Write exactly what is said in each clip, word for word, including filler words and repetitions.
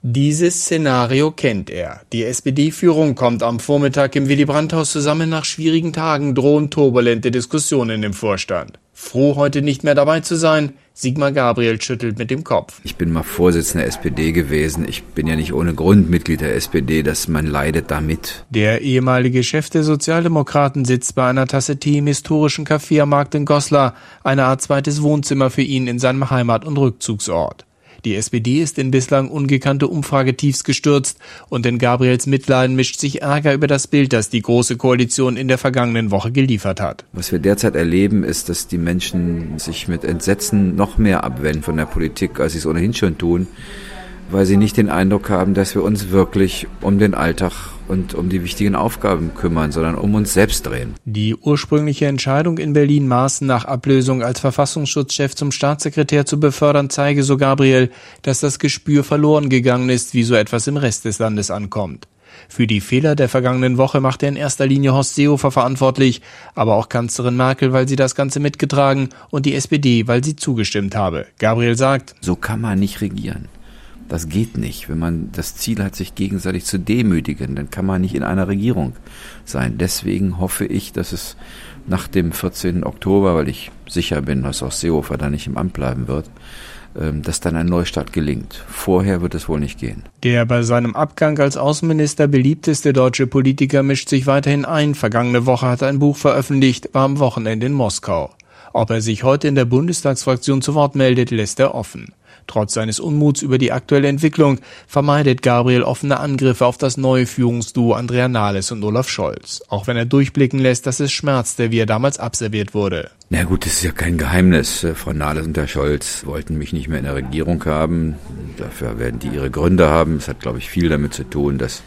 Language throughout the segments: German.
Dieses Szenario kennt er. Die S P D-Führung kommt am Vormittag im Willy-Brandt-Haus zusammen. Nach schwierigen Tagen drohen turbulente Diskussionen im Vorstand. Froh, heute nicht mehr dabei zu sein, Sigmar Gabriel schüttelt mit dem Kopf. Ich bin mal Vorsitzender der S P D gewesen. Ich bin ja nicht ohne Grund Mitglied der S P D, dass man leidet damit. Der ehemalige Chef der Sozialdemokraten sitzt bei einer Tasse Tee im historischen Café am Markt in Goslar, eine Art zweites Wohnzimmer für ihn in seinem Heimat- und Rückzugsort. Die S P D ist in bislang ungekannte Umfragetiefs gestürzt und in Gabriels Mitleiden mischt sich Ärger über das Bild, das die Große Koalition in der vergangenen Woche geliefert hat. Was wir derzeit erleben, ist, dass die Menschen sich mit Entsetzen noch mehr abwenden von der Politik, als sie es ohnehin schon tun, weil sie nicht den Eindruck haben, dass wir uns wirklich um den Alltag und um die wichtigen Aufgaben kümmern, sondern um uns selbst drehen. Die ursprüngliche Entscheidung in Berlin, Maaßen nach Ablösung als Verfassungsschutzchef zum Staatssekretär zu befördern, zeige, so Gabriel, dass das Gespür verloren gegangen ist, wie so etwas im Rest des Landes ankommt. Für die Fehler der vergangenen Woche macht er in erster Linie Horst Seehofer verantwortlich, aber auch Kanzlerin Merkel, weil sie das Ganze mitgetragen und die S P D, weil sie zugestimmt habe. Gabriel sagt: So kann man nicht regieren. Das geht nicht. Wenn man das Ziel hat, sich gegenseitig zu demütigen, dann kann man nicht in einer Regierung sein. Deswegen hoffe ich, dass es nach dem vierzehnten Oktober, weil ich sicher bin, dass auch Seehofer da nicht im Amt bleiben wird, dass dann ein Neustart gelingt. Vorher wird es wohl nicht gehen. Der bei seinem Abgang als Außenminister beliebteste deutsche Politiker mischt sich weiterhin ein. Vergangene Woche hat er ein Buch veröffentlicht, war am Wochenende in Moskau. Ob er sich heute in der Bundestagsfraktion zu Wort meldet, lässt er offen. Trotz seines Unmuts über die aktuelle Entwicklung vermeidet Gabriel offene Angriffe auf das neue Führungsduo Andrea Nahles und Olaf Scholz. Auch wenn er durchblicken lässt, dass es schmerzte, wie er damals abserviert wurde. Na gut, das ist ja kein Geheimnis. Frau Nahles und Herr Scholz wollten mich nicht mehr in der Regierung haben. Dafür werden die ihre Gründe haben. Es hat, glaube ich, viel damit zu tun, dass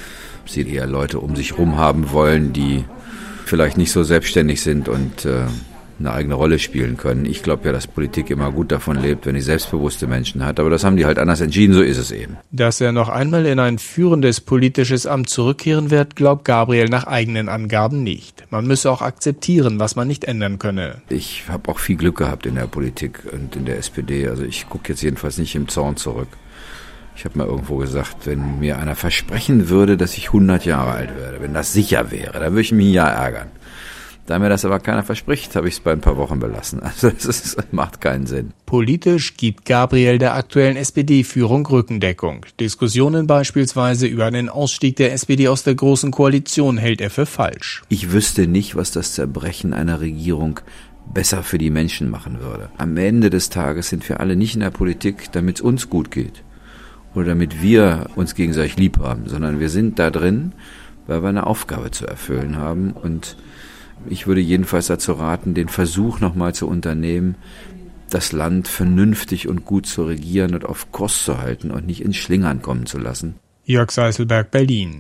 sie eher Leute um sich rum haben wollen, die vielleicht nicht so selbstständig sind und äh, eine eigene Rolle spielen können. Ich glaube ja, dass Politik immer gut davon lebt, wenn die selbstbewusste Menschen hat. Aber das haben die halt anders entschieden, so ist es eben. Dass er noch einmal in ein führendes politisches Amt zurückkehren wird, glaubt Gabriel nach eigenen Angaben nicht. Man müsse auch akzeptieren, was man nicht ändern könne. Ich habe auch viel Glück gehabt in der Politik und in der S P D. Also ich gucke jetzt jedenfalls nicht im Zorn zurück. Ich habe mal irgendwo gesagt, wenn mir einer versprechen würde, dass ich hundert Jahre alt werde, wenn das sicher wäre, dann würde ich mich ja ärgern. Da mir das aber keiner verspricht, habe ich es bei ein paar Wochen belassen. Also das ist, macht keinen Sinn. Politisch gibt Gabriel der aktuellen S P D-Führung Rückendeckung. Diskussionen beispielsweise über einen Ausstieg der S P D aus der Großen Koalition hält er für falsch. Ich wüsste nicht, was das Zerbrechen einer Regierung besser für die Menschen machen würde. Am Ende des Tages sind wir alle nicht in der Politik, damit es uns gut geht oder damit wir uns gegenseitig lieb haben, sondern wir sind da drin, weil wir eine Aufgabe zu erfüllen haben. Und ich würde jedenfalls dazu raten, den Versuch nochmal zu unternehmen, das Land vernünftig und gut zu regieren und auf Kurs zu halten und nicht ins Schlingern kommen zu lassen. Jörg Seiselberg, Berlin.